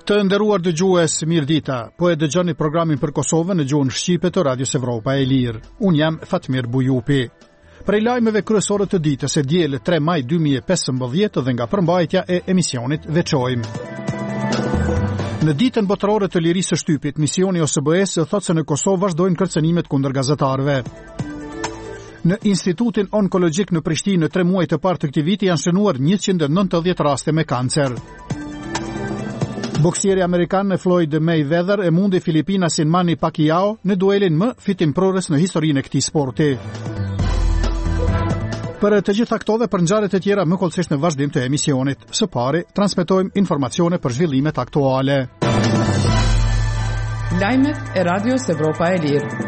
Të nderuar dëgjues, mirëdita. Po e dëgjoni programin për Kosovën në gjuhën shqipe të Radios Evropa e Lirë. Unë jam Fatmir Bujupi. Prej lajmeve kryesore të ditës e diel 3 maj 2015 dhe nga përmbajtja e emisionit veçojmë. Në ditën botërore të lirisë së shtypit, misioni OSBE-s thotë se në Kosovë vazhdojnë kërcënimet kundër gazetarëve. Në Institutin Onkologjik në Prishtinë në 3 muaj të parë të këtij viti janë shënuar 190 raste me kancer. Boksieri amerikan Floyd Mayweather e mundi Filipinasin Manny Pacquiao në duelin më fitimprorës në historinë e këtij sporti. Për të gjitha këto dhe për ngjarjet e tjera më kollësisht në vazhdim të emisionit. Së pari, transmetojmë informacione për zhvillimet aktuale. Lajmet e Radios Evropa e Lirë.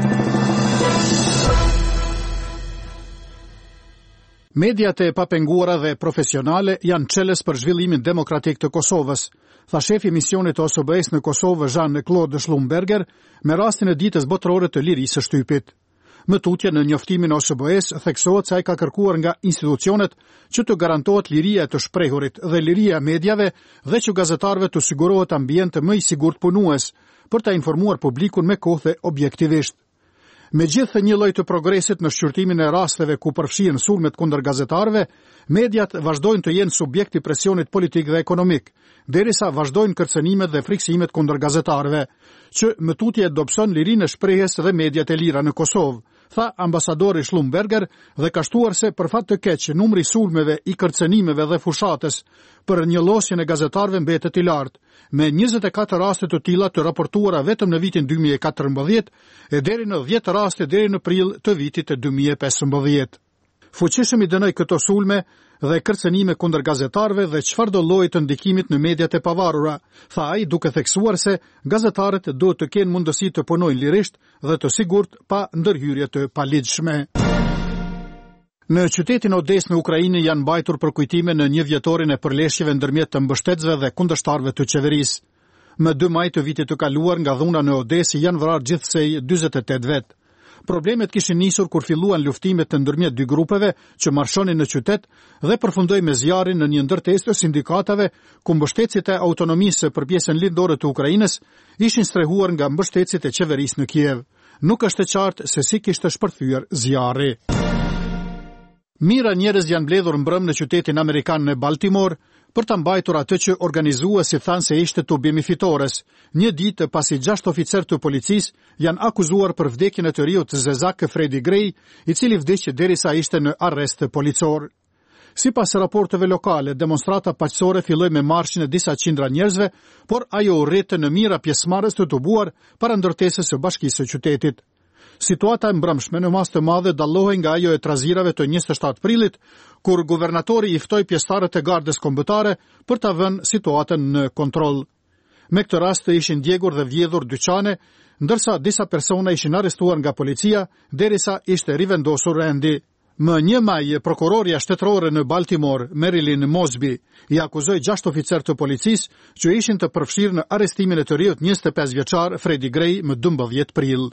Mediat e papenguara dhe profesionale janë çelës për zhvillimin demokratik të Kosovës, tha shefi i misionit të OSBE-s në Kosovë Jean-Claude Schlumberger me rastin e ditës botërore të lirisë së shtypit. Më tutje në njoftimin e OSBE-s theksohet se ai ka kërkuar nga institucionet që të garantohet liria e të shprehurit dhe liria e mediave dhe që gazetarëve të sigurohet ambient më i sigurt punues për ta informuar publikun me kohë dhe objektivisht. Megjithë një lloj të progresit në shqyrtimin e rasteve ku përfshihen sulmet kundër gazetarëve, mediat vazhdojnë të jenë subjekt i presionit politik dhe ekonomik, derisa vazhdojnë kërcënimet dhe friksimet kundër gazetarëve, që më tutje dobëson lirinë e shprehjes dhe mediat e lira në Kosovë, tha ambasadori Schlumberger dhe ka shtuar se për fat të keq numri i sulmeve, i kërcënimeve dhe fushatës për njëllosjen e gazetarëve mbetet i lartë, me 24 raste të tilla të raportuara vetëm në vitin 2014 e deri në 10 raste deri në prill të vitit të 2015. Fuqishëm i dënoi këto sulme dhe kërcënime kundër gazetarëve dhe çfarëdo lloji të ndikimit në mediat e pavarura, tha ai duke theksuar se gazetarët duhet të kenë mundësi të punojnë lirisht dhe të sigurt pa ndërhyrje të paligjshme. Në qytetin Odesë në Ukrainë janë mbajtur për kujtime në 1 vjetorin e përleshjeve ndërmjet të mbështetësve dhe kundërshtarëve të qeverisë. Më 2 maj të vitit të kaluar nga dhuna në Odesë janë vrarë gjithsej 48 vet. Problemet kishin nisur kur filluan luftimet të ndërmjet dy grupeve që marshonin në qytet dhe përfundoi me zjarrin në një ndërtesë të sindikatave ku mbështetësit e autonomisë për pjesën lindore të Ukrainës ishin strehuar nga mbështetësit e qeverisë në Kiev. Nuk është e qartë se si kishte shpërthyer zjarri. Mira njerëz janë mbledhur mbrëm në qytetin amerikan në Baltimore për ta mbajtur atë që organizuesi thanë se ishte tubimi fitores, një ditë pasi 6 oficer të policisë janë akuzuar për vdekjen e të riut zezak Freddie Gray, i cili vdiq derisa ishte në arrest policor. Sipas raporteve lokale, demonstrata paqësore filloi me marshin e disa qindra njerëzve, por ajo u rritë në mira pjesëmarrës të tubuar para ndërtesës së bashkisë së qytetit. Situata e mbrëmshme në masë të madhe dallohej nga ajo e trazirave të 27 prillit, kur guvernatori i ftoi pjesëtarët e gardës kombëtare për ta vënë situatën në kontroll. Me këtë rast ishin djegur dhe vjedhur dyqane, ndërsa disa persona ishin arrestuar nga policia derisa ishte rivendosur rendi. Më 1 maj, prokuroria shtetërore në Baltimore, Marilyn Mosby, i akuzoi 6 oficer të policisë që ishin të përfshirë në arrestimin e të riut 25 vjeçar Freddie Gray më 12 prill.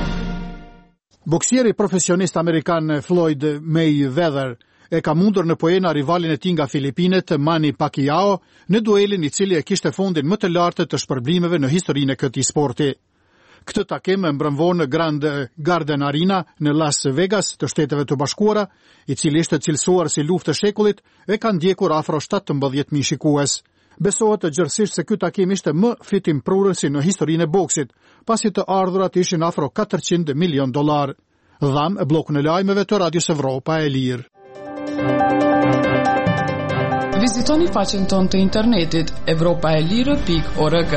Boksieri profesionist amerikan Floyd Mayweather e ka mundur në poena rivalin e tij nga Filipinet Manny Pacquiao në duelin i cili e kishte fundin më të lartë të shpërblimeve në historinë e këtij sporti. Këtë takim mbrëmvon në Grand Garden Arena në Las Vegas të Shteteve të Bashkuara, i cili ishte cilësuar si luftë e shekullit, e ka ndjekur afro 17.000 shikues. Besohet gjërësisht se ky takim ishte më fitimprurës në historinë e boksit, pasi të ardhurat ishin afro $400 milion. Dham e blokun e lajmeve të Radios Evropa e Lirë. Vizitoni faqen tonë të internetit evropaelire.org.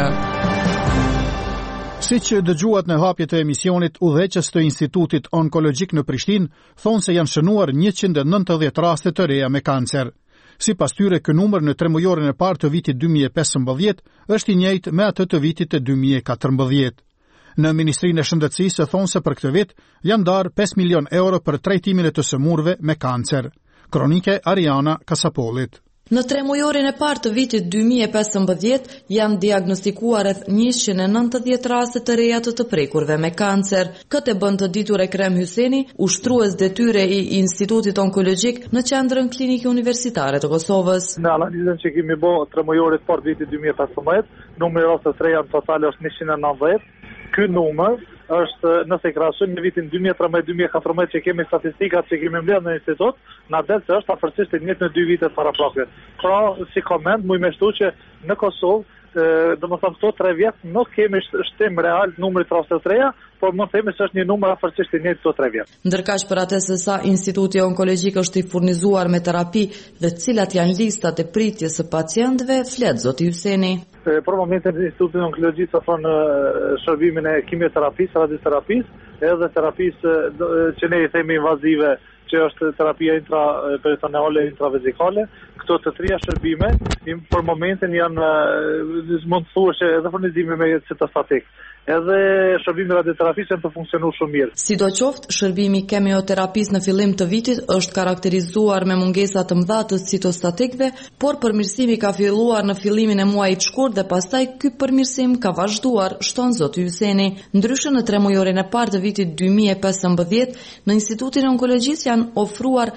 Siç dëgjuat në hapje të emisionit, udhëheqës të Institutit Onkologjik në Prishtinë thonë se janë shënuar 190 raste të reja me kancer. Sipas tyre, ky numër në 3 mujorin e parë të vitit 2015 është i njëjtë me atë të vitit të 2014. Në Ministrinë e Shëndetësisë thonë se për këtë vit janë darë 5 milion euro për trajtimin e të sëmurëve me kancer. Kronike Ariana Kasapolit. Në 3 mujorin e parë të vitit 2015 janë diagnostikuar rreth 190 raste të reja të prekurve me kancer. Këtë e bën të ditur Ekrem Hyseni, ushtrues detyre i Institutit Onkologjik në qendrën klinike universitare të Kosovës. Në analizën që kemi bërë 3 mujorit të parë të vitit 2015, numri i rasteve të reja në total është 190. Ky numër është, nëse krahasojmë në vitin 2013-2014 që kemi statistikat që kemi mbledhur në institut, na del se është afërsisht i njëjtë në 2 vitet paraprakshme. Pra, si koment, më mështu që në Kosovë, domethënë këto 3 vjet nuk kemi shtim real numrit rasteve të reja, por mund të themi se është një numër afërsisht i njëjtë këto 3 vjet. Ndërkaq për atë se sa Instituti Onkologjik është i furnizuar me terapi dhe cilat janë listat e pritjes së pacientëve, flet zoti Hyseni. Për momentin Instituti Onkologjik ofron shërbimin e kimioterapisë, radioterapisë, edhe terapisë që ne i themi invazive, që është terapia intraperitoneale, intravezikale. Këto të 3 shërbime për momentin janë, mund të thuash, edhe furnizimi me citostatik. Edhe shërbimi radioterapisë janë të funksionuar shumë mirë. Sidoqoftë, shërbimi kemioterapisë në fillim të vitit është karakterizuar me mungesa të mëdha të citostatikëve, por përmirësimi ka filluar në fillimin e muajit shkurt dhe pastaj ky përmirësim ka vazhduar, shton zoti Hyseni. Ndryshe në 3 mujorin e parë të vitit 2015, në Institutin Onkologjik janë ofruar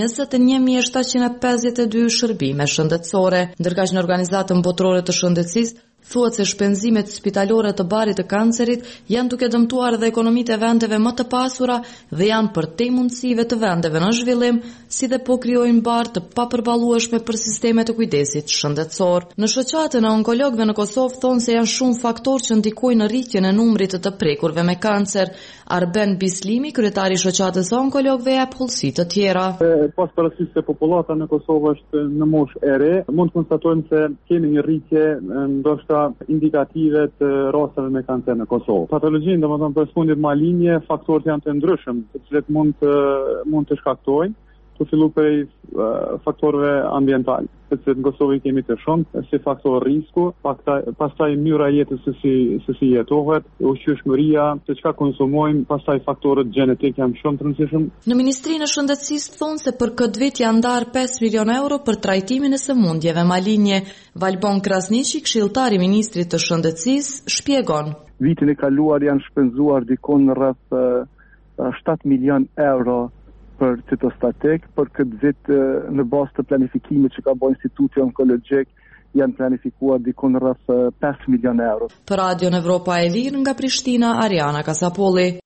21.752 shërbime shëndetësore, ndërkaq në Organizatën Botërore të Shëndetësisë thuhet se shpenzimet spitalore të barit të kancerit janë duke dëmtuar dhe ekonomitë e vendeve më të pasura dhe janë përtej mundësive të vendeve në zhvillim, si dhe po krijojnë barë të papërballueshme për sistemet të kujdesit shëndetësor. Në shoqatën e onkologëve në Kosovë thonë se janë shumë faktorë që ndikojnë në rritjen e numrit të prekurve me kancer. Arben Bislimi, kryetari i shoqatës së onkologëve, jep hollësi të tjera. Pas parasysh se popullata në Kosovë është në moshë e re, mund të konstatojmë se kemi një rritje ndoshta indikative të rasteve me kancer në Kosovë. Patologjinë, domethënë për sëmundjet malinje, faktorët janë të ndryshëm, të cilët mund të shkaktojnë, të fillu prej faktorëve ambientale, sepse në Kosovë kemi të shumë si faktor risku, pastaj mënyra jetës se si jetohet, ushqyeshmëria, se çka konsumojmë, pastaj faktorët gjenetik janë shumë të rëndësishëm. Në Ministrinë e Shëndetësisë thonë se për këtë vit janë ndarë 5 milion euro për trajtimin e sëmundjeve malinje. Valbon Krasniqi, këshilltari i Ministrit të Shëndetësisë, shpjegon. Vitin e kaluar janë shpenzuar dikon rreth 7 milion euro për citostatik, për këtë vit në bazë të planifikimit që ka bërë Instituti Onkologjik janë planifikuar dikon rreth 5 milion euro. Për Radion Evropa e Lirë nga Prishtina, Ariana Kasapolli.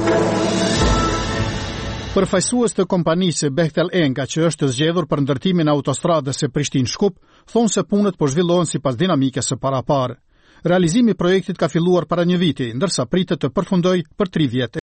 Përfaqësues të kompanisë Bechtel Enga, që është zgjedhur për ndërtimin e autostradës së Prishtinë-Shkup, thonë se punët po zhvillohen sipas dinamikës së paraparë. Realizimi i projektit ka filluar para një viti, ndërsa pritet të përfundojë për 3 vjet.